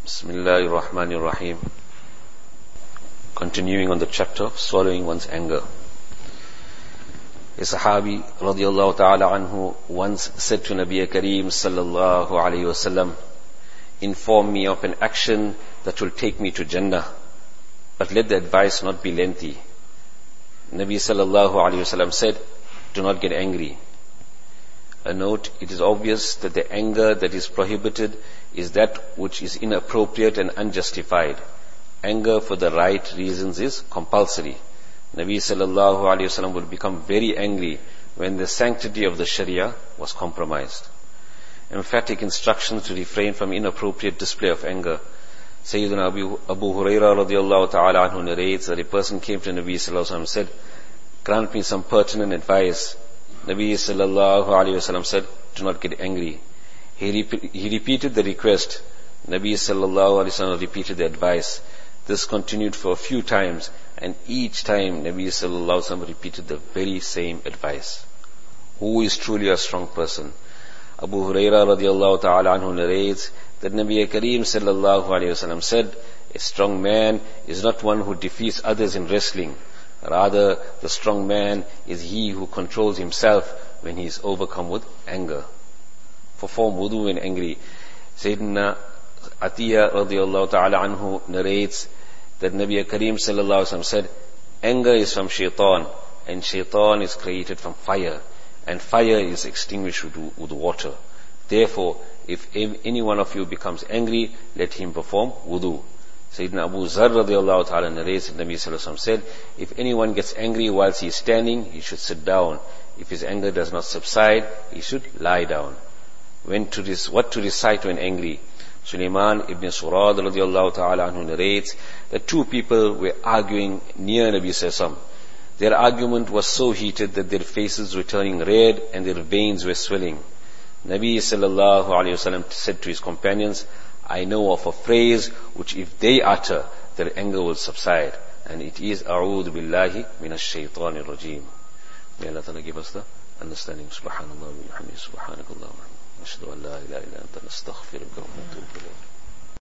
Bismillahir Rahmanir Rahim. Continuing on the chapter of swallowing one's anger. A Sahabi radiallahu ta'ala anhu once said to Nabi Kareem sallallahu alayhi wasallam, inform me of an action that will take me to Jannah, but let the advice not be lengthy. Nabi sallallahu alayhi wasallam said, do not get angry. A note, it is obvious that the anger that is prohibited is that which is inappropriate and unjustified. Anger for the right reasons is compulsory. Nabi sallallahu alayhi wasallam would become very angry when the sanctity of the Sharia was compromised. Emphatic instructions to refrain from inappropriate display of anger. Sayyidina Abu Huraira radiallahu ta'ala anhu narrates that a person came to Nabi sallallahu alayhi wasallam and said, grant me some pertinent advice. Nabi sallallahu alayhi wasallam said, do not get angry. He repeated the request. Nabi sallallahu alayhi wasallam repeated the advice. This continued for a few times, and each time Nabi sallallahu alayhi wasallam repeated the very same advice. Who is truly a strong person? Abu Huraira radiallahu ta'ala anhu narrates that Nabi Kareem sallallahu alayhi wasallam said, a strong man is not one who defeats others in wrestling. Rather, the strong man is he who controls himself when he is overcome with anger. Perform wudu when angry. Sayyidina Atiyah radiallahu ta'ala anhu narrates that Nabi Kareem sallallahu alayhi wasallam said, anger is from shaitan, and shaitan is created from fire, and fire is extinguished with water. Therefore, if any one of you becomes angry, let him perform wudu. Sayyidina Abu Zar radiallahu ta'ala narrates that Nabi sallallahu alayhi wasallam said, if anyone gets angry whilst he is standing, he should sit down. If his anger does not subside, he should lie down. What to recite when angry? Sulaiman ibn Surad radiallahu ta'ala anhu narrates that two people were arguing near Nabi sallallahu alayhi wasallam. Their argument was so heated that their faces were turning red and their veins were swelling. Nabi sallallahu alayhi wasallam said to his companions, I know of a phrase which if they utter, their anger will subside. And it is, A'udhu billahi minash shaitanir rajim. May Allah Ta'ala give us the understanding. Subhanallah wa bihamdihi, subhanakallah wa ashhadu an la ilaha illa anta nastaghfiruka wa natubu ilayk.